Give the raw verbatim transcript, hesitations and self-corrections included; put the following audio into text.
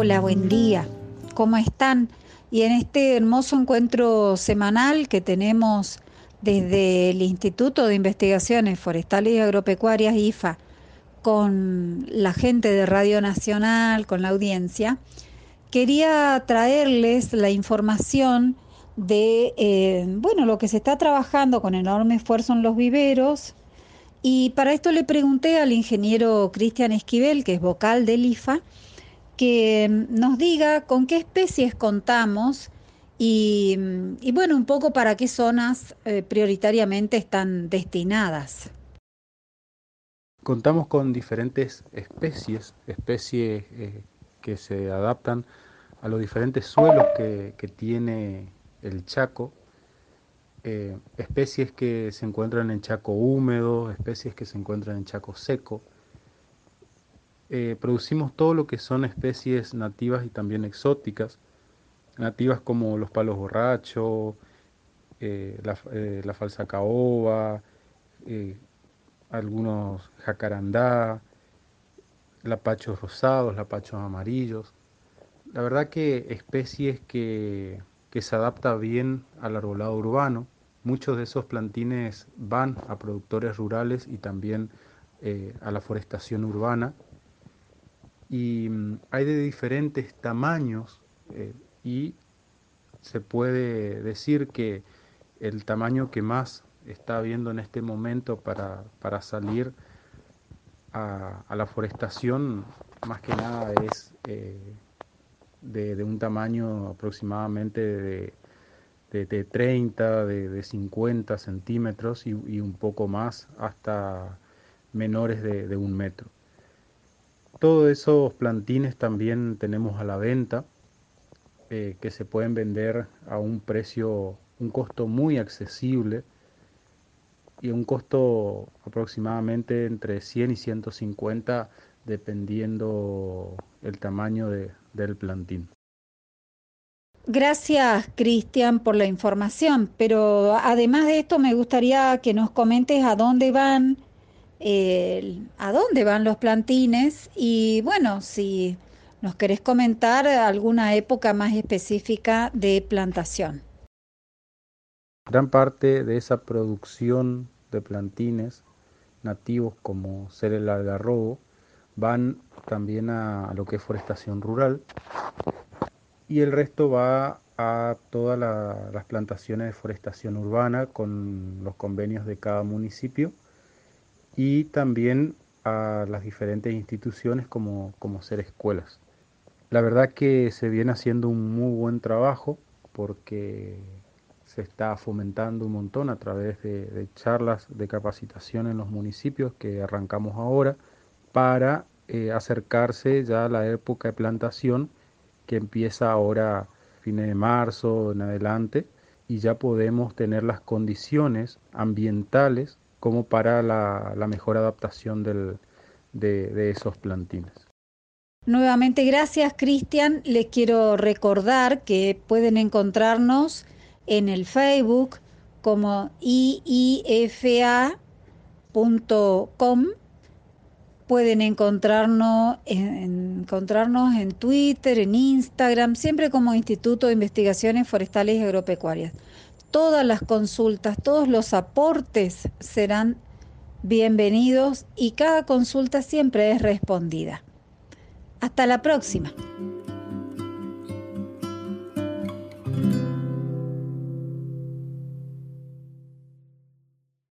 Hola, buen día. ¿Cómo están? Y en este hermoso encuentro semanal que tenemos desde el Instituto de Investigaciones Forestales y Agropecuarias, I F A, con la gente de Radio Nacional, con la audiencia, quería traerles la información de, eh, bueno, lo que se está trabajando con enorme esfuerzo en los viveros. Y para esto le pregunté al ingeniero Cristian Esquivel, que es vocal del I F A, que nos diga con qué especies contamos y, y bueno, un poco para qué zonas eh, prioritariamente están destinadas. Contamos con diferentes especies, especies eh, que se adaptan a los diferentes suelos que, que tiene el Chaco, eh, especies que se encuentran en Chaco húmedo, especies que se encuentran en Chaco seco. Eh, producimos todo lo que son especies nativas y también exóticas, nativas como los palos borrachos, eh, la, eh, la falsa caoba, eh, algunos jacarandá, lapachos rosados, lapachos amarillos. La verdad que especies que, que se adapta bien al arbolado urbano. Muchos de esos plantines van a productores rurales y también eh, a la forestación urbana. Y mm, hay de diferentes tamaños eh, y se puede decir que el tamaño que más está habiendo en este momento para, para salir a, a la forestación, más que nada es eh, de, de un tamaño aproximadamente de, de, de treinta, de, de cincuenta centímetros y, y un poco más hasta menores de, de un metro. Todos esos plantines también tenemos a la venta, eh, que se pueden vender a un precio, un costo muy accesible y un costo aproximadamente entre cien y ciento cincuenta dependiendo el tamaño de, del plantín. Gracias, Cristian, por la información, pero además de esto me gustaría que nos comentes a dónde van, eh, a dónde van los plantines y bueno, si nos querés comentar alguna época más específica de plantación. Gran parte de esa producción de plantines nativos como ser el algarrobo van también a, a lo que es forestación rural y el resto va a todas la, las plantaciones de forestación urbana con los convenios de cada municipio y también a las diferentes instituciones como, como ser escuelas. La verdad que se viene haciendo un muy buen trabajo porque se está fomentando un montón a través de, de charlas de capacitación en los municipios que arrancamos ahora para eh, acercarse ya a la época de plantación que empieza ahora fines de marzo en adelante y ya podemos tener las condiciones ambientales como para la, la mejor adaptación del, de, de esos plantines. Nuevamente, gracias, Cristian. Les quiero recordar que pueden encontrarnos en el Facebook como i i f a punto com. Pueden encontrarnos en, encontrarnos en Twitter, en Instagram, siempre como Instituto de Investigaciones Forestales y Agropecuarias. Todas las consultas, todos los aportes serán bienvenidos y cada consulta siempre es respondida. Hasta la próxima.